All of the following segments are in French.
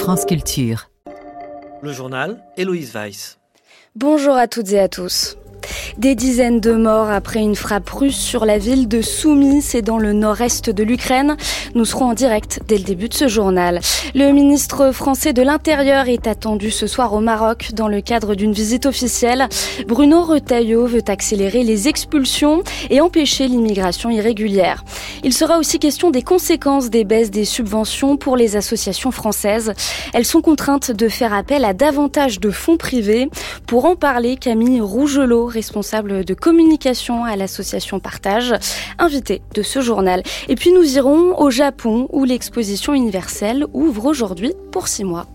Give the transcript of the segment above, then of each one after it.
France Culture. Le journal, Héloïse Weiss. Bonjour à toutes et à tous. Des dizaines de morts après une frappe russe sur la ville de Soumy, c'est dans le nord-est de l'Ukraine. Nous serons en direct dès le début de ce journal. Le ministre français de l'Intérieur est attendu ce soir au Maroc dans le cadre d'une visite officielle. Bruno Retailleau veut accélérer les expulsions et empêcher l'immigration irrégulière. Il sera aussi question des conséquences des baisses des subventions pour les associations françaises. Elles sont contraintes de faire appel à davantage de fonds privés. Pour en parler, Camille Rougelot, responsable de communication à l'association Partage, invité de ce journal. Et puis nous irons au Japon où l'exposition universelle ouvre aujourd'hui pour 6 mois.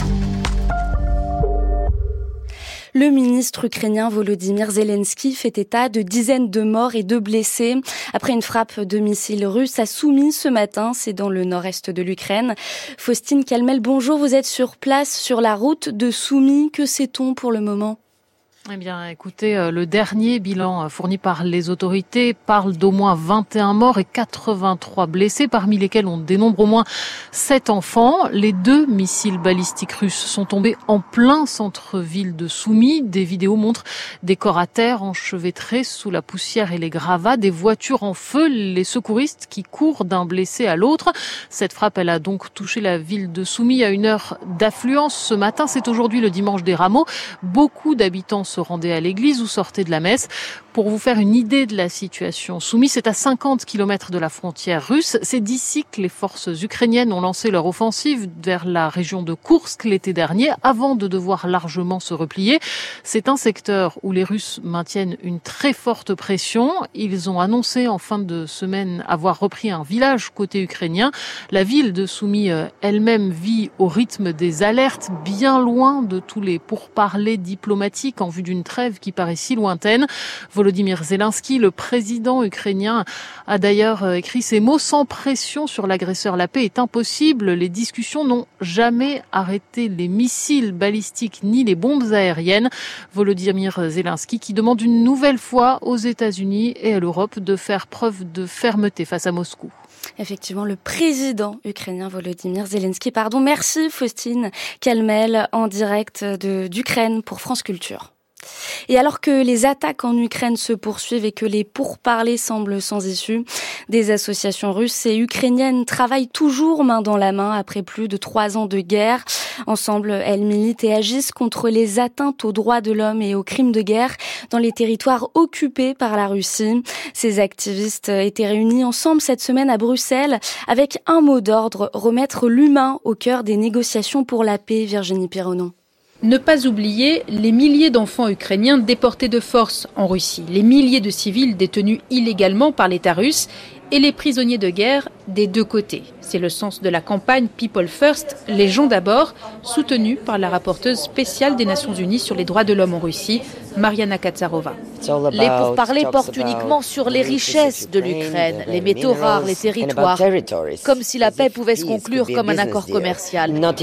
Le ministre ukrainien Volodymyr Zelensky fait état de dizaines de morts et de blessés après une frappe de missiles russes à Soumy ce matin, c'est dans le nord-est de l'Ukraine. Faustine Calmel, bonjour, vous êtes sur place sur la route de Soumy. Que sait-on pour le moment ? Eh bien, écoutez, le dernier bilan fourni par les autorités parle d'au moins 21 morts et 83 blessés, parmi lesquels on dénombre au moins 7 enfants. Les 2 missiles balistiques russes sont tombés en plein centre-ville de Soumy. Des vidéos montrent des corps à terre enchevêtrés sous la poussière et les gravats, des voitures en feu, les secouristes qui courent d'un blessé à l'autre. Cette frappe, elle a donc touché la ville de Soumy à une heure d'affluence ce matin. C'est aujourd'hui le dimanche des Rameaux. Beaucoup d'habitants se rendaient à l'église ou sortaient de la messe. Pour vous faire une idée de la situation, Soumy, c'est à 50 km de la frontière russe. C'est d'ici que les forces ukrainiennes ont lancé leur offensive vers la région de Koursk l'été dernier, avant de devoir largement se replier. C'est un secteur où les Russes maintiennent une très forte pression. Ils ont annoncé en fin de semaine avoir repris un village côté ukrainien. La ville de Soumy elle-même vit au rythme des alertes, bien loin de tous les pourparlers diplomatiques en vue d'une trêve qui paraît si lointaine. Volodymyr Zelensky, le président ukrainien, a d'ailleurs écrit ces mots: sans pression sur l'agresseur, la paix est impossible. Les discussions n'ont jamais arrêté les missiles balistiques ni les bombes aériennes. Volodymyr Zelensky qui demande une nouvelle fois aux États-Unis et à l'Europe de faire preuve de fermeté face à Moscou. Effectivement, le président ukrainien Volodymyr Zelensky. Merci Faustine Calmel en direct d'Ukraine pour France Culture. Et alors que les attaques en Ukraine se poursuivent et que les pourparlers semblent sans issue, des associations russes et ukrainiennes travaillent toujours main dans la main après plus de 3 ans de guerre. Ensemble, elles militent et agissent contre les atteintes aux droits de l'homme et aux crimes de guerre dans les territoires occupés par la Russie. Ces activistes étaient réunis ensemble cette semaine à Bruxelles avec un mot d'ordre: remettre l'humain au cœur des négociations pour la paix. Virginie Pironon. Ne pas oublier les milliers d'enfants ukrainiens déportés de force en Russie, les milliers de civils détenus illégalement par l'État russe et les prisonniers de guerre des 2 côtés. C'est le sens de la campagne People First, les gens d'abord, soutenue par la rapporteuse spéciale des Nations Unies sur les droits de l'homme en Russie, Mariana Katsarova. Les pourparlers portent uniquement sur les richesses de l'Ukraine, les métaux rares, les territoires, comme si la paix pouvait se conclure comme un accord commercial. À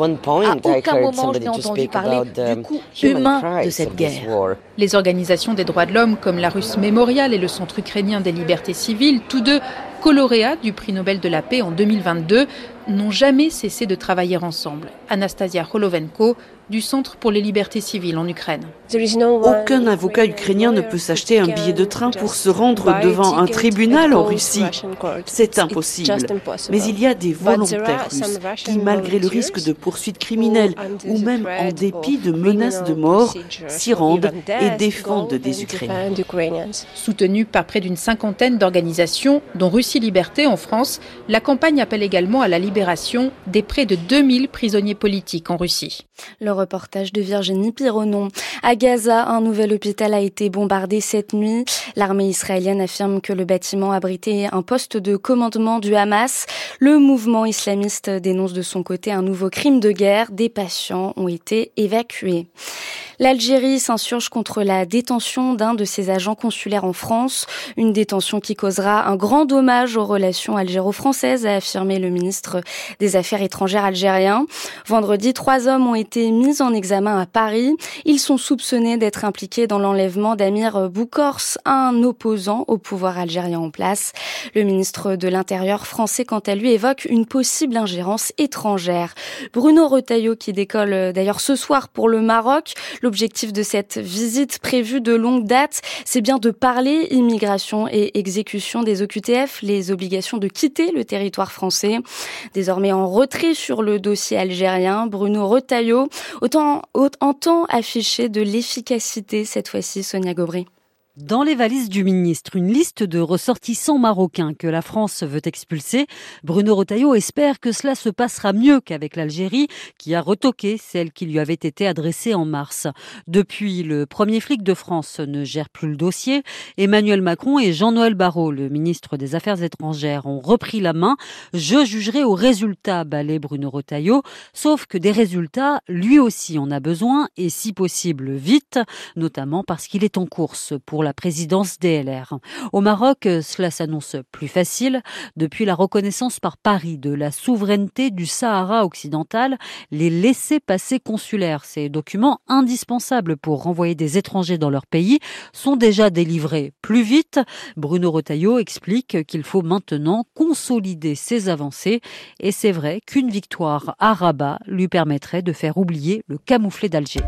aucun moment je n'ai entendu parler du coût humain de cette guerre. Les organisations des droits de l'homme comme la Russe Mémorial et le Centre ukrainien des libertés civiles, tous 2 co-lauréats du prix Nobel de la paix en 2022, n'ont jamais cessé de travailler ensemble. Anastasia Holovenko, du Centre pour les libertés civiles en Ukraine. Aucun avocat ukrainien ne peut s'acheter un billet de train pour se rendre devant un tribunal en Russie. C'est impossible. Mais il y a des volontaires russes qui, malgré le risque de poursuites criminelles ou même en dépit de menaces de mort, s'y rendent et défendent des Ukrainiens. Soutenue par près d'une 50aine d'organisations, dont Russie Liberté en France, la campagne appelle également à la libération des près de 2000 prisonniers politiques en Russie. Le reportage de Virginie Pironon. À Gaza, un nouvel hôpital a été bombardé cette nuit. L'armée israélienne affirme que le bâtiment abritait un poste de commandement du Hamas. Le mouvement islamiste dénonce de son côté un nouveau crime de guerre. Des patients ont été évacués. L'Algérie s'insurge contre la détention d'un de ses agents consulaires en France. Une détention qui causera un grand dommage aux relations algéro-françaises, a affirmé le ministre des Affaires étrangères algérien. Vendredi, 3 hommes ont été mis mis en examen à Paris. Ils sont soupçonnés d'être impliqués dans l'enlèvement d'Amir Boukors, un opposant au pouvoir algérien en place. Le ministre de l'Intérieur français, quant à lui, évoque une possible ingérence étrangère. Bruno Retailleau qui décolle d'ailleurs ce soir pour le Maroc. L'objectif de cette visite prévue de longue date, c'est bien de parler immigration et exécution des OQTF, les obligations de quitter le territoire français. Désormais en retrait sur le dossier algérien, Bruno Retailleau entend afficher de l'efficacité cette fois-ci, Sonia Gobry. Dans les valises du ministre, une liste de ressortissants marocains que la France veut expulser. Bruno Retailleau espère que cela se passera mieux qu'avec l'Algérie, qui a retoqué celle qui lui avait été adressée en mars. Depuis, le premier flic de France ne gère plus le dossier. Emmanuel Macron et Jean-Noël Barrot, le ministre des Affaires étrangères, ont repris la main. Je jugerai aux résultats, balait Bruno Retailleau. Sauf que des résultats, lui aussi en a besoin, et si possible vite, notamment parce qu'il est en course pour la présidence DLR. Au Maroc, cela s'annonce plus facile. Depuis la reconnaissance par Paris de la souveraineté du Sahara occidental, les laissez-passer consulaires, ces documents indispensables pour renvoyer des étrangers dans leur pays, sont déjà délivrés plus vite. Bruno Retailleau explique qu'il faut maintenant consolider ces avancées. Et c'est vrai qu'une victoire à Rabat lui permettrait de faire oublier le camouflet d'Alger.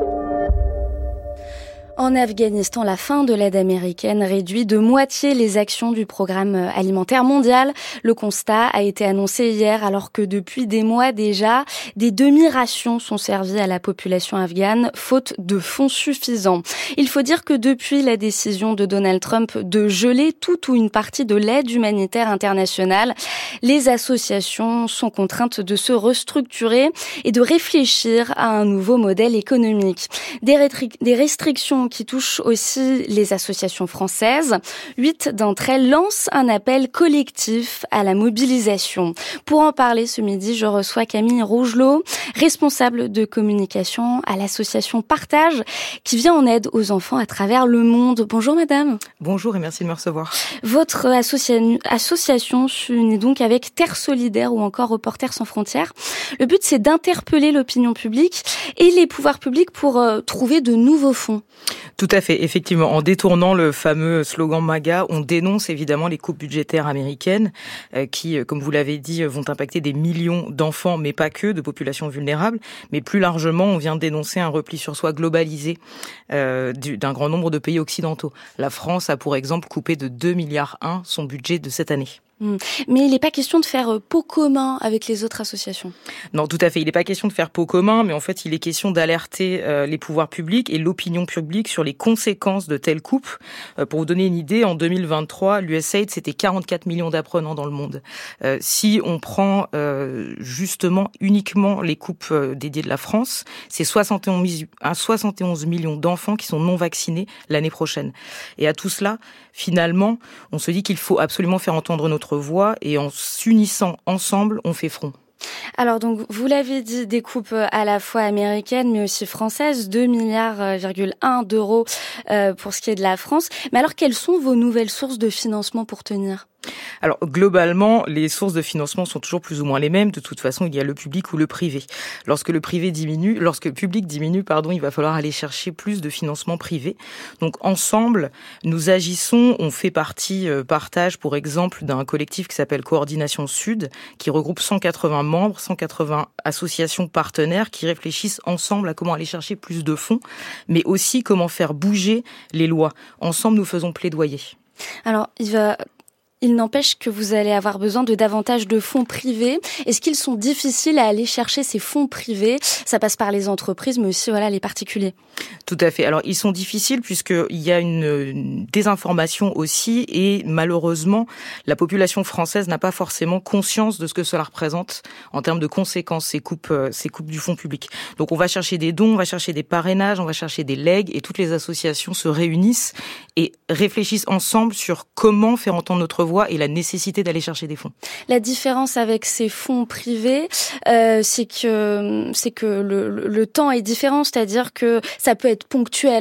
En Afghanistan, la fin de l'aide américaine réduit de moitié les actions du programme alimentaire mondial. Le constat a été annoncé hier alors que depuis des mois déjà, des demi-rations sont servies à la population afghane, faute de fonds suffisants. Il faut dire que depuis la décision de Donald Trump de geler toute ou une partie de l'aide humanitaire internationale, les associations sont contraintes de se restructurer et de réfléchir à un nouveau modèle économique. Des restrictions qui touchent aussi les associations françaises. 8 d'entre elles lancent un appel collectif à la mobilisation. Pour en parler ce midi, je reçois Camille Rougelot, responsable de communication à l'association Partage, qui vient en aide aux enfants à travers le monde. Bonjour madame. Bonjour et merci de me recevoir. Votre association s'unit donc avec Terre Solidaire ou encore Reporters sans frontières. Le but, c'est d'interpeller l'opinion publique et les pouvoirs publics pour trouver de nouveaux fonds. Tout à fait, effectivement. En détournant le fameux slogan MAGA, on dénonce évidemment les coupes budgétaires américaines qui, comme vous l'avez dit, vont impacter des millions d'enfants, mais pas que, de populations vulnérables. Mais plus largement, on vient dénoncer un repli sur soi globalisé d'un grand nombre de pays occidentaux. La France a, pour exemple, coupé de 2,1 milliards son budget de cette année. Mais il n'est pas question de faire pot commun avec les autres associations. Non, tout à fait. Il n'est pas question de faire pot commun, mais en fait, il est question d'alerter les pouvoirs publics et l'opinion publique sur les conséquences de telles coupes. Pour vous donner une idée, en 2023, l'USAID, c'était 44 millions d'apprenants dans le monde. Si on prend justement uniquement les coupes dédiées de la France, c'est 71 millions d'enfants qui sont non vaccinés l'année prochaine. Et à tout cela, finalement, on se dit qu'il faut absolument faire entendre notre voix et en s'unissant ensemble, on fait front. Alors donc, vous l'avez dit, des coupes à la fois américaines mais aussi françaises, 2,1 milliards d'euros pour ce qui est de la France. Mais alors, quelles sont vos nouvelles sources de financement pour tenir ? Alors, globalement, les sources de financement sont toujours plus ou moins les mêmes. De toute façon, il y a le public ou le privé. Lorsque le public diminue, il va falloir aller chercher plus de financement privé. Donc, ensemble, nous agissons. On fait partie, Partage, pour exemple, d'un collectif qui s'appelle Coordination Sud, qui regroupe 180 membres, 180 associations partenaires qui réfléchissent ensemble à comment aller chercher plus de fonds, mais aussi comment faire bouger les lois. Ensemble, nous faisons plaidoyer. Alors, il n'empêche que vous allez avoir besoin de davantage de fonds privés. Est-ce qu'ils sont difficiles à aller chercher ces fonds privés ? Ça passe par les entreprises, mais aussi les particuliers. Tout à fait. Alors, ils sont difficiles puisqu'il y a une désinformation aussi et malheureusement, la population française n'a pas forcément conscience de ce que cela représente en termes de conséquences, ces coupes du fonds public. Donc, on va chercher des dons, on va chercher des parrainages, on va chercher des legs et toutes les associations se réunissent et réfléchissent ensemble sur comment faire entendre notre voix et la nécessité d'aller chercher des fonds. La différence avec ces fonds privés, c'est que le temps est différent, c'est-à-dire que ça peut être ponctuel.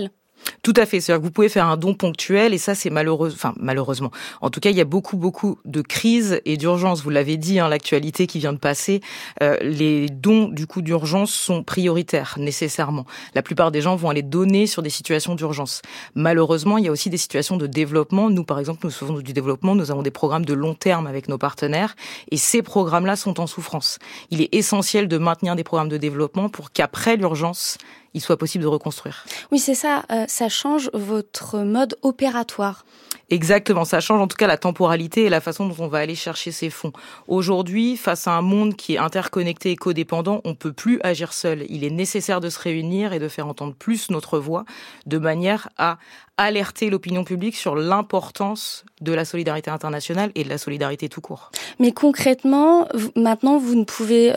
Tout à fait. C'est-à-dire que vous pouvez faire un don ponctuel et ça, c'est malheureusement. En tout cas, il y a beaucoup de crises et d'urgences. Vous l'avez dit, l'actualité qui vient de passer, les dons du coup d'urgence sont prioritaires, nécessairement. La plupart des gens vont aller donner sur des situations d'urgence. Malheureusement, il y a aussi des situations de développement. Nous, par exemple, nous faisons du développement. Nous avons des programmes de long terme avec nos partenaires et ces programmes-là sont en souffrance. Il est essentiel de maintenir des programmes de développement pour qu'après l'urgence, il soit possible de reconstruire. Oui, c'est ça. Ça change votre mode opératoire. Exactement, ça change en tout cas la temporalité et la façon dont on va aller chercher ces fonds. Aujourd'hui, face à un monde qui est interconnecté et codépendant, on peut plus agir seul. Il est nécessaire de se réunir et de faire entendre plus notre voix de manière à alerter l'opinion publique sur l'importance de la solidarité internationale et de la solidarité tout court. Mais concrètement, maintenant, vous pouvez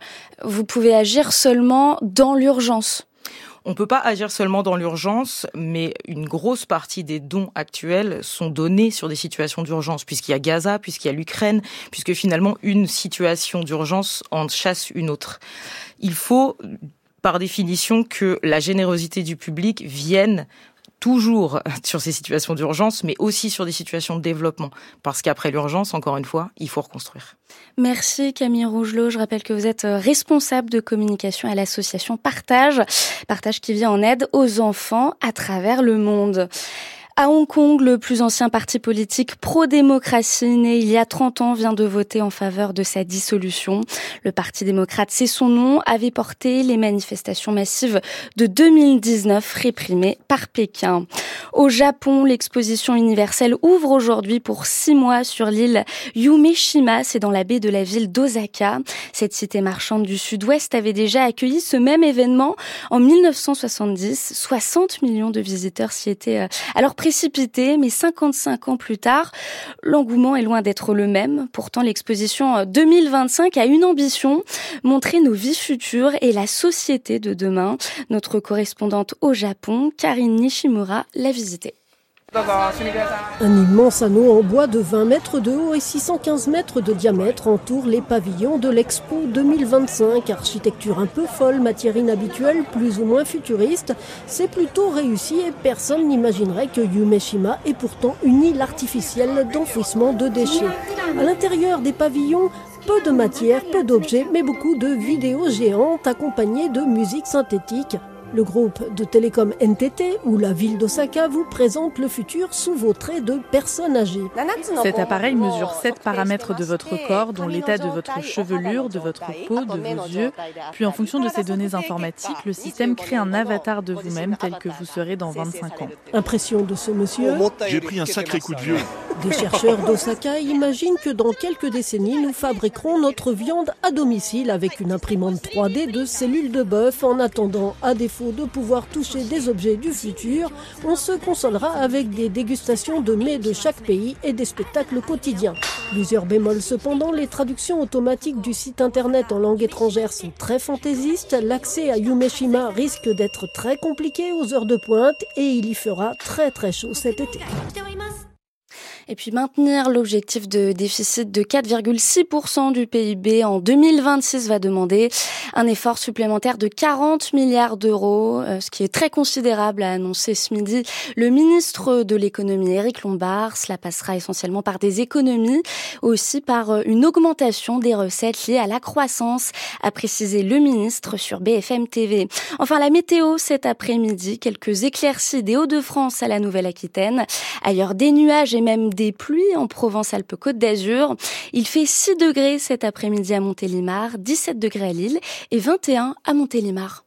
agir seulement dans l'urgence. On ne peut pas agir seulement dans l'urgence, mais une grosse partie des dons actuels sont donnés sur des situations d'urgence, puisqu'il y a Gaza, puisqu'il y a l'Ukraine, puisque finalement une situation d'urgence en chasse une autre. Il faut, par définition, que la générosité du public vienne toujours sur ces situations d'urgence, mais aussi sur des situations de développement. Parce qu'après l'urgence, encore une fois, il faut reconstruire. Merci Camille Rougelot. Je rappelle que vous êtes responsable de communication à l'association Partage qui vient en aide aux enfants à travers le monde. À Hong Kong, le plus ancien parti politique pro-démocratie, né il y a 30 ans, vient de voter en faveur de sa dissolution. Le Parti démocrate, c'est son nom, avait porté les manifestations massives de 2019 réprimées par Pékin. Au Japon, l'exposition universelle ouvre aujourd'hui pour 6 mois sur l'île Yumeshima, c'est dans la baie de la ville d'Osaka. Cette cité marchande du sud-ouest avait déjà accueilli ce même événement en 1970. 60 millions de visiteurs s'y étaient alors précipité, mais 55 ans plus tard, l'engouement est loin d'être le même. Pourtant, l'exposition 2025 a une ambition, montrer nos vies futures et la société de demain. Notre correspondante au Japon, Karine Nishimura, l'a visitée. Un immense anneau en bois de 20 mètres de haut et 615 mètres de diamètre entoure les pavillons de l'Expo 2025. Architecture un peu folle, matière inhabituelle, plus ou moins futuriste. C'est plutôt réussi et personne n'imaginerait que Yumeshima est pourtant une île artificielle d'enfouissement de déchets. À l'intérieur des pavillons, peu de matière, peu d'objets, mais beaucoup de vidéos géantes accompagnées de musique synthétique. Le groupe de télécom NTT ou la ville d'Osaka vous présente le futur sous vos traits de personnes âgées. Cet appareil mesure 7 paramètres de votre corps, dont l'état de votre chevelure, de votre peau, de vos yeux. Puis en fonction de ces données informatiques, le système crée un avatar de vous-même tel que vous serez dans 25 ans. Impression de ce monsieur. J'ai pris un sacré coup de vieux. Des chercheurs d'Osaka imaginent que dans quelques décennies, nous fabriquerons notre viande à domicile avec une imprimante 3D de cellules de bœuf. En attendant, à défaut de pouvoir toucher des objets du futur, on se consolera avec des dégustations de mets de chaque pays et des spectacles quotidiens. Plusieurs bémols cependant, les traductions automatiques du site internet en langue étrangère sont très fantaisistes. L'accès à Yumeshima risque d'être très compliqué aux heures de pointe et il y fera très très chaud cet été. Et puis maintenir l'objectif de déficit de 4,6% du PIB en 2026 va demander un effort supplémentaire de 40 milliards d'euros, ce qui est très considérable, a annoncé ce midi le ministre de l'économie Éric Lombard. Cela passera essentiellement par des économies, aussi par une augmentation des recettes liées à la croissance, a précisé le ministre sur BFM TV. Enfin, la météo cet après-midi, quelques éclaircies des Hauts-de-France à la Nouvelle-Aquitaine, ailleurs des nuages et même des pluies en Provence-Alpes-Côte d'Azur. Il fait 6 degrés cet après-midi à Montélimar, 17 degrés à Lille et 21 à Montélimar.